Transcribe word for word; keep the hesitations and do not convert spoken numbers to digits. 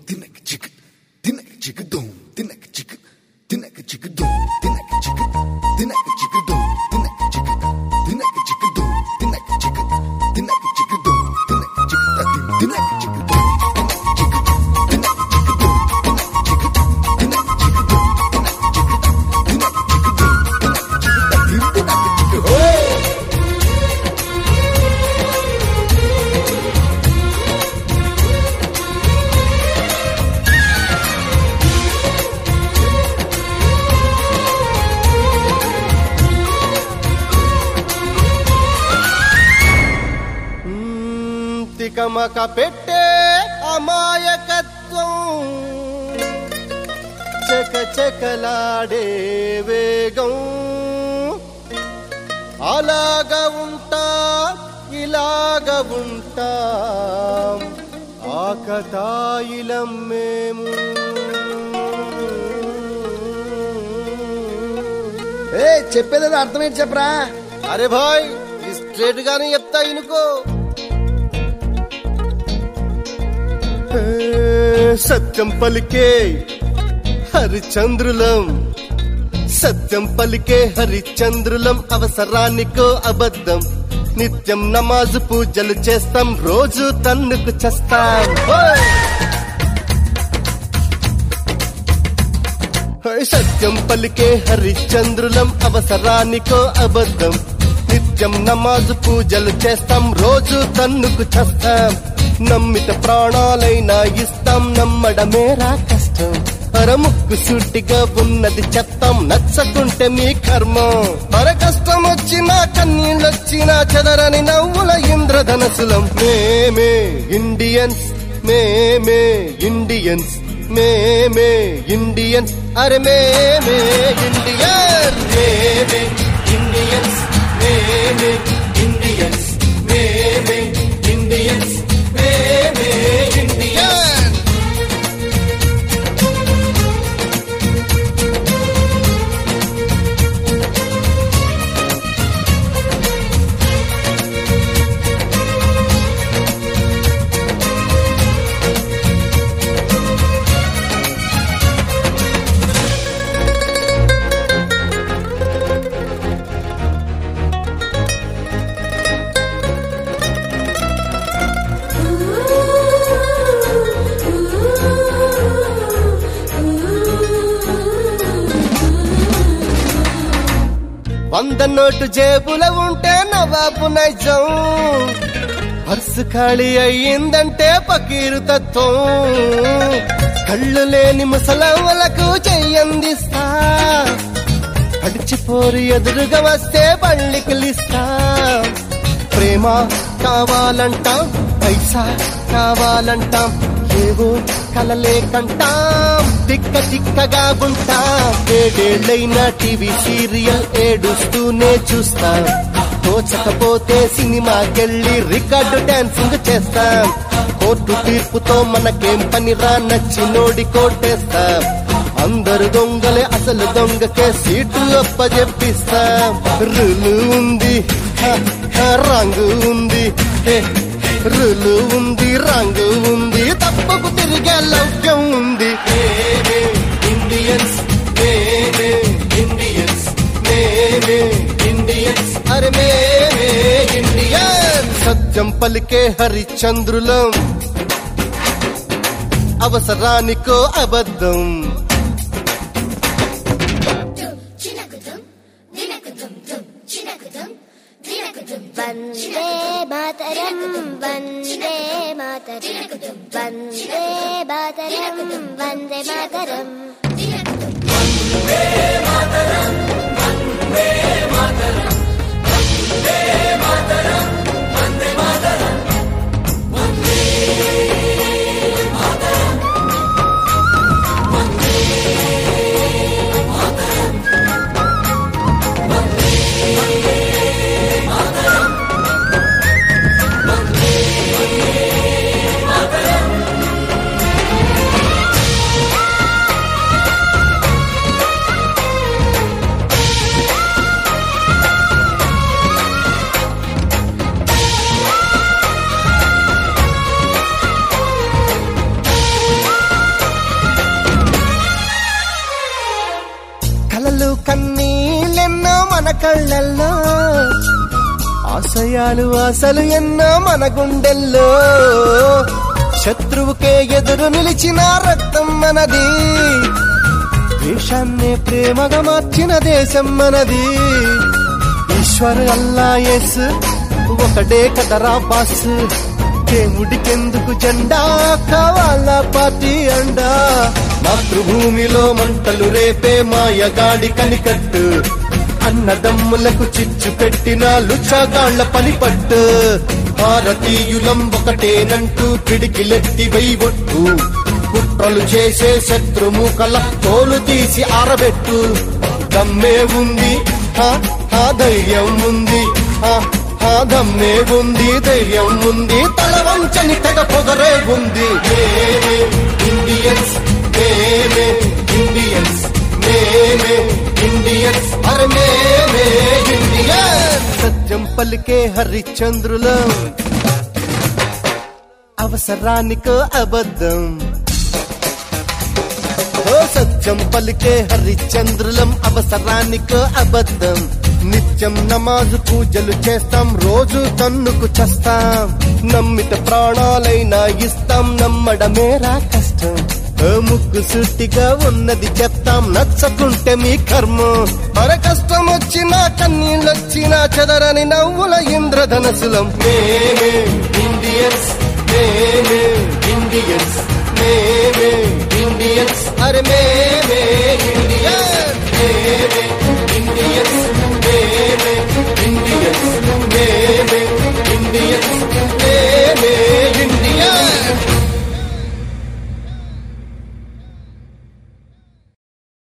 తినక చిక్ తినక చిక్ దోం తినక చిక్ తినక చిక్ దోం తినక చిక్ తినక చిక్ దోం తినక చిక్ తినక చిక్ దోం తినక చిక్ తినక చిక్ దోం తినక చిక్ తినక చిక్ దోం తికమక పెట్టే అమాయకత్వం చక చకలాడే వేగం అలాగా ఉంటా ఇలాగా ఉంటా ఆకతాయిలం మేము. ఏ చెప్పేది అర్థమేంటి చెప్పరా? అరే భాయ్ స్ట్రేట్ గానే చెప్తా ఇనుకో. సత్యం పలికే హరిచంద్రులం సత్యం పలికే హరిచంద్రులం అవసరానికో అబద్ధం నిత్యం నమాజు పూజలు చేస్తాం రోజు తన్నుకు చేస్తాం. సత్యం పలికే హరిచంద్రులం అవసరానికో అబద్ధం నిత్యం నమాజు పూజలు చేస్తాం రోజు తన్నుకు చేస్తాం. నమ్మిత ప్రాణాలైనా ఇస్తాం నమ్మడమేరా కష్టం అరముక్కు సూటిగా ఉన్నది చెత్తం నచ్చకుంటే మీ కర్మం. అర కష్టం వచ్చినా కన్నీళ్ళొచ్చినా చెదరని నవ్వుల ఇంద్రధనసులం. మేమే ఇండియన్స్ మేమే ఇండియన్స్ మేమే ఇండియన్స్ అరే మేమే ఇండియన్ మేమే ఇండియన్స్ మేమే ఇండియన్స్ మేమే ఇండియన్స్ మేమే ఇండియన్. వంద నోటు జేబుల ఉంటే నవాబు నైజం పర్సు ఖాళీ అయ్యిందంటే పకీరు తత్వం. కళ్ళు లేని ముసలవ్వలకు చెయ్యందిస్తా అడిచిపోరు ఎదురుగా వస్తే పళ్ళికిలిస్తా. ప్రేమ కావాలంటాం పైసా కావాలంటాం ఏవో కలలే కంటాం తిక్క తిక్కగా ఉంటాం. ఏడేళ్లైనా టీవీ సీరియల్ ఏడుస్తూనే చూస్తాం తోచకపోతే సినిమాకెళ్ళి రికార్డు డాన్సింగ్ చేస్తాం. కోర్టు తీర్పుతో మనకేం పనిరా నచ్చినోడి కోటేస్తాం. అందరు దొంగలే అసలు దొంగకే సీటు అప్పజెప్పిస్తాం. రులు ఉంది రంగు ఉంది రులు ఉంది రంగు ఉంది తప్పకు తిరిగే లౌక్యం ఉంది. ఇండియన్స్ మేమే ఇండియన్స్ మేమే ఇండియన్స్ అరే మేమే ఇండియన్. సత్యం పలికే హరిచంద్రులం అవసరానికో అబద్ధం వందే మాతరం వందే మాతరం వందే మాతరం వందే మాతరం వందే మాతరం వందే మాతరం వందే మాతరం వందే మాతరం వందే మాతరం వందే మాతరం వందే మాతరం ఆశయాలు ఆశలు ఎన్నో మన గుండెల్లో, శత్రువుకే ఎదురు నిలిచిన రక్తం మనది, దేశాన్నే ప్రేమగా మార్చిన దేశం మనది. ఈశ్వర్ అల్లా యేస్ ఒకటే కదరా బాస్, దేవుడికెందుకు జెండా కావాలా పార్టీ అండా. మాతృభూమిలో మంటలు రేపే మాయగాడి కనికట్టు, అన్నదమ్ములకు చిచ్చు పెట్టిన లుచ్చగాళ్ల పనిపట్టు. భారతీయులం ఒకటేనంటూ పిడికిలెత్తి వెయ్యొట్టు, కుట్రలు చేసే శత్రుముఖల తోలు తీసి ఆరబెట్టు. దమ్మే ఉంది హా హా ధైర్యం ఉంది, హా హా దమ్మే ఉంది ధైర్యం ఉంది, తల వంచని తెగ పొగరే ఉంది. మేమే ఇండియన్స్, మేమే ఇండియన్స్, మేమే ఇండియన్స్, అరే మేమే ఇండియన్స్. సత్యం పలికే హరిశ్చంద్రులం, అవసరానికో అబద్ధం. ఓ సత్యం పలికే హరిశ్చంద్రులం, అవసరానికో అబద్ధం. నిత్యం నమాజు పూజలు చేస్తాం, రోజు తన్నుకు చేస్తాం. నమ్మిత ప్రాణాలైనా ఇస్తాం, నమ్మడమేరా కష్టం. ముక్కు సుట్టిగా ఉన్నది చెప్తాం, నచ్చకుంటే మీ కర్మం. మన కష్టం వచ్చినా కన్నీళ్ళొచ్చినా చెదరని నవ్వుల ఇంద్రధనసులం. మేమే ఇండియన్స్, మేమే ఇండియన్స్, మేమే ఇండియన్స్, అరే మేమే ఇండియన్స్, మేమే